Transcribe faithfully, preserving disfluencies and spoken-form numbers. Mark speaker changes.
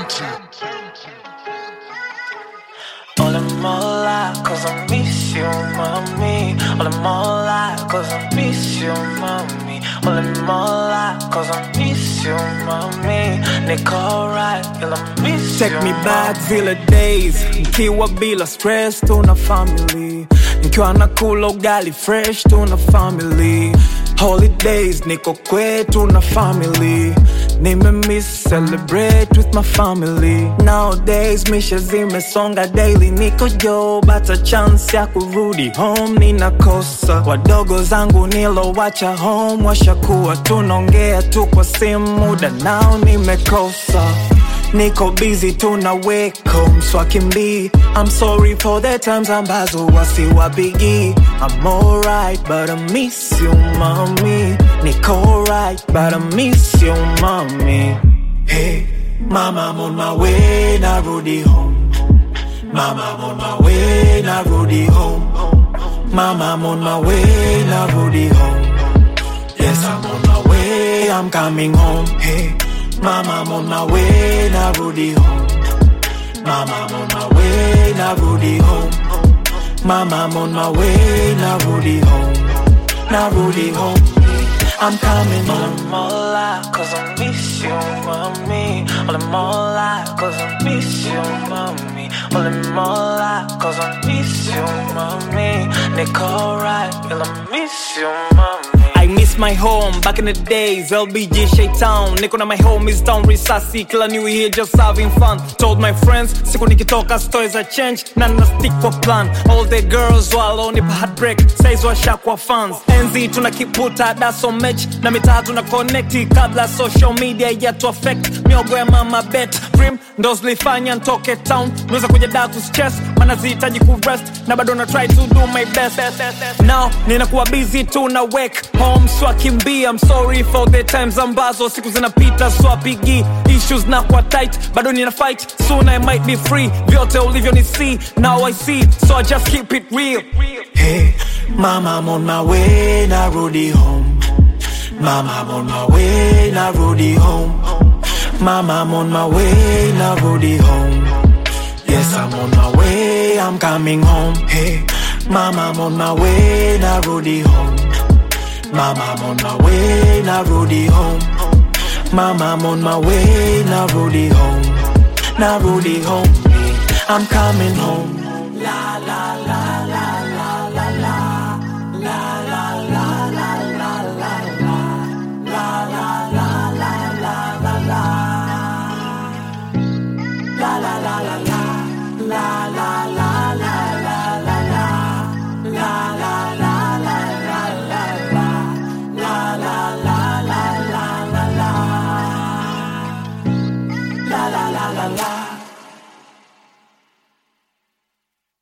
Speaker 1: All in my life, cause I miss you, mommy. All in my life, cause I miss you, mommy. All in my life, cause I miss you, mommy. Niko right, till I miss
Speaker 2: Take
Speaker 1: you,
Speaker 2: me back
Speaker 1: mommy.
Speaker 2: zile days nikiwa bila stress, tuna family. Nikiwa nakula ugali fresh, tuna family. Holidays niko kwetu na family. Nime miss celebrate with my family. Nowadays misha zimesonga daily. Niko job hata chance ya kurudi home ninakosa. Wadogo zangu nilowacha home washakuwa tunaongea tu kwa simu, muda nao nimekosa. Niko busy tunaweka mswakimbi. I'm sorry for the times ambazo wasiwapigi. I'm alright but I miss you, mommy. Niko alright but I miss you, mommy. Hey, mama, I'm on my way, narudi home. Mama, I'm on my way, narudi home. Mama, I'm on my way, narudi home. Yes, I'm on my way, I'm coming home. Hey, mama, I'm on my way, narudi home. Mama, I'm on my way, narudi home. Mama, I'm on my way, narudi home. Narudi home. I'm coming home.
Speaker 1: All in my life, cause I miss you, mommy. All in my life, cause I miss you, mommy. All in my life, cause I miss you, mommy. Niko right, till I miss you, mommy.
Speaker 2: I miss my home back in the days, L B G Shaytown. Niko na my home is down risasi. Kila new year just having fun. Told my friends siku nikitoka stories are change. Na na stick for plan. All the girls walonipa heartbreak says washakwa fans. Enzi tunakiputa that's so much. Na mitaa tuna connect kabla social media ya to affect. Miogo ya mama bet Prim ndo zilifanya ntoke town. Nweza kuja da kustress mana zihitaji kurest. Na bado na try to do my best. Now ninakuwa busy tunaweka home swakimbi. I'm sorry for the times ambazo siku zinapita swapigi. Issues na kwa tight bado nina fight. Soon I might be free. Vyote ulivyo ni see. Now I see. So I just keep it real. Hey, mama, I'm on my way, narudi home. Mama, I'm on my way, narudi home. Mama, I'm on my way, narudi home. Yes, I'm on my way, I'm coming home. Hey, mama, I'm on my way, narudi home. Mama, I'm on my way, narudi home. Mama, I'm on my way, narudi home. Narudi home. I'm coming home. La la la.